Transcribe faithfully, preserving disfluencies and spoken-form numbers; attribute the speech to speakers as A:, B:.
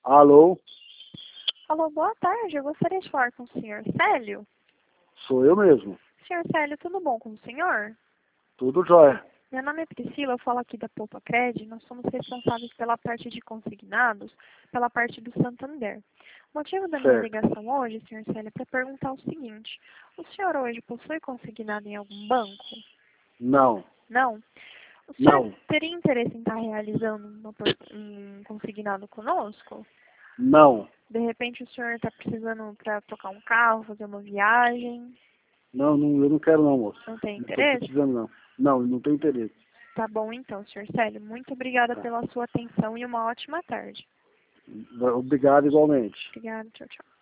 A: Alô?
B: Alô, boa tarde. Eu gostaria de falar com o senhor Célio.
A: Sou eu mesmo.
B: Senhor Célio, tudo bom com o senhor?
A: Tudo jóia.
B: Meu nome é Priscila, eu falo aqui da Poupa Cred. Nós somos responsáveis pela parte de consignados, pela parte do Santander. O motivo da minha
A: Certo.
B: ligação hoje, senhor Célio, é para perguntar o seguinte. O senhor hoje possui consignado em algum banco?
A: Não.
B: Não? O senhor
A: Não.
B: teria interesse em estar realizando uma por- um consignado conosco?
A: Não.
B: De repente o senhor está precisando para trocar um carro, fazer uma viagem?
A: Não, não, eu não quero não, moço.
B: Não tem
A: Não tô
B: interesse?
A: precisando não. Não, não tem interesse.
B: Tá bom então, senhor Célio. Muito obrigada
A: Tá.
B: pela sua atenção e uma ótima tarde.
A: Obrigado igualmente.
B: Obrigada, tchau, tchau.